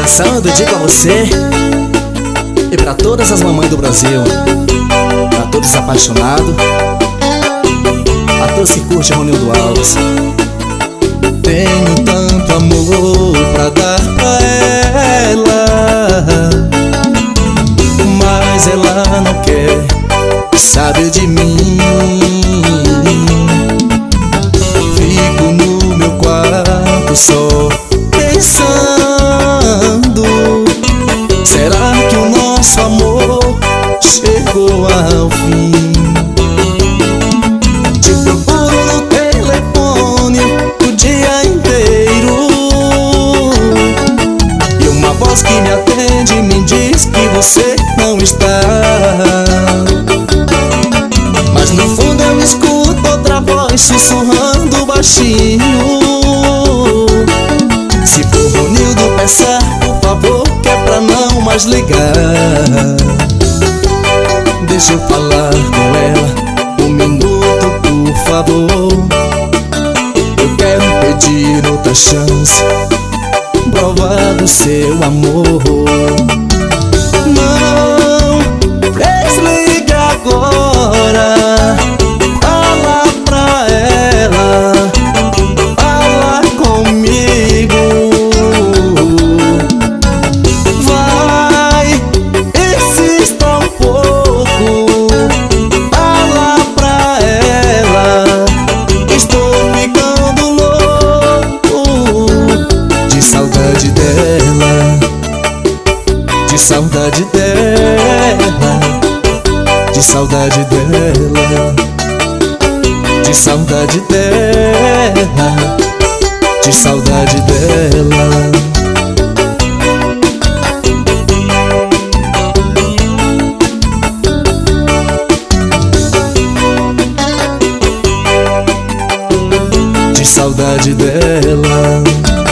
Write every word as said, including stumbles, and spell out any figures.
atenção eu dedico a você e pra todas as mamães do Brasil, pra todos os apaixonados, a todos que curtem Ronildo Alves. Tenho tanto amor pra dar pra ela, mas ela não quer saber de mim. Fico no meu quarto só pensando, será que o nosso amor chegou ao fim? Te procuro no telefone o dia inteiro, e uma voz que me atende me diz que você não está. Mas no fundo eu escuto outra voz sussurrando baixinho: se for Ronildo, peça por favor, que é pra não mais ligar. Deixa eu falar com ela um minuto, por favor. Eu quero pedir outra chance, provar do seu amor. Não desligue agora, fala pra ela, fala comigo. Vai, insista um pouco, fala pra ela, estou ficando louco de saudade dela, de saudade dela, de saudade dela, de saudade dela, de saudade dela. De saudade dela.